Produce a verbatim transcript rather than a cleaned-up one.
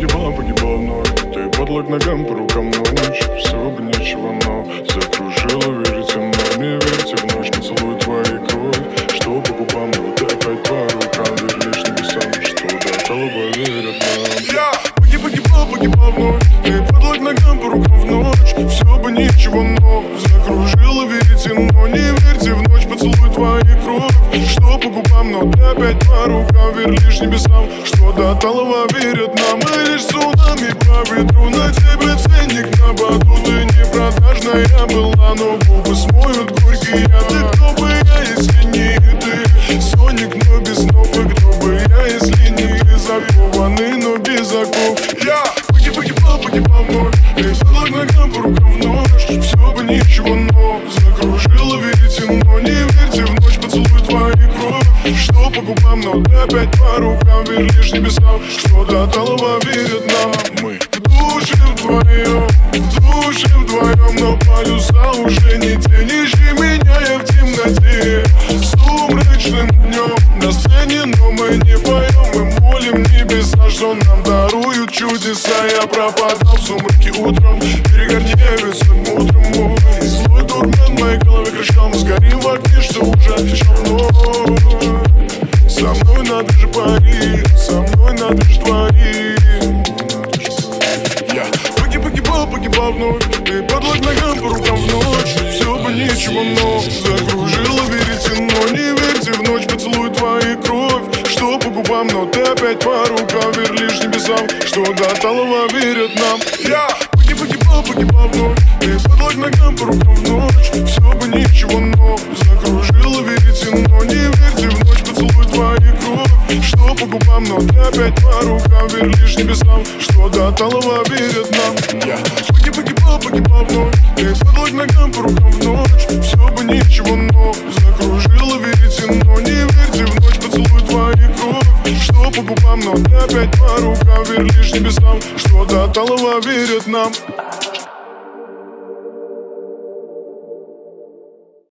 погибал, погибал вновь. Ты подлог ногам, по рукам ночь. Все бы ничего, но закружила. Верите мной, не верьте в ночь. Поцелуй твоей кровь, что по губам, но вот опять по рукам. Веришь небесам, что до талого верят нам. Я погиб, погибал, погибал вновь. Ты подлог ногам, по рукам в ночь. Все бы ничего, но закружила. Верите, но не верьте в ночь. Поцелуй твоей кровь, что по губам, но ты опять по рукам. Верь лишь небесам, что до талого верят нам. Мы лишь цунами по ветру, на тебе ценник на боду. Ты не продажная была, но губы смоют горький яд. И кто бы я, если не ты? Соник, но без снов. И кто бы я, если не ты? Закованный, но без оков. Я погиб, погибал, погибал вновь. Ты подлог ногам, по рукам в ночь. Все бы ничего, но закружила. Верите, но не верьте в ночь. Поцелуй твоей кровь, что по губам, но ты опять по рукам. Верь лишь небесам, что до талого верят нам. Мы в душе вдвоем, в душе вдвоем, но полюса уже не те. Не ищи меня, я в темноте. Сумрачным днем на сцене, но мы не поем. Мы молим небеса, что нам даруют чудеса. Я пропадал в сумраке утром, перегорни весным утром мой. Злой дурман в моей голове крючком. Сгорим в огне, что уже темно. Со мной надо же парить, со мной надо же творить. Я погиб, погибал, погибал вновь. Ты подлог ногам, по рукам в ночь. Все бы ничего, но закружила. Верите, но не верьте в ночь. Поцелуй твоей кровь, что по губам, но ты опять по рукам. Верь лишь небесам, что до талого верят нам. Я погиб, погибал, погибал вновь. Ты подлог ногам, по рукам в ночь. Все бы ничего, но закружила. Верите, но не верьте в ночь. Поцелуй твоей кровь, что по губам, но ты опять по рукам. Верь лишь небесам, что до талого верят нам. Я погиб, погибал, погибал вновь. Ты подлог ногам, по рукам в ночь. Все бы ничего, но закружила. Верите, но не верьте в ночь. Поцелуй твоей кровь, что по губам, но ты опять по рукам. Верь лишь небесам, что до талого верят нам.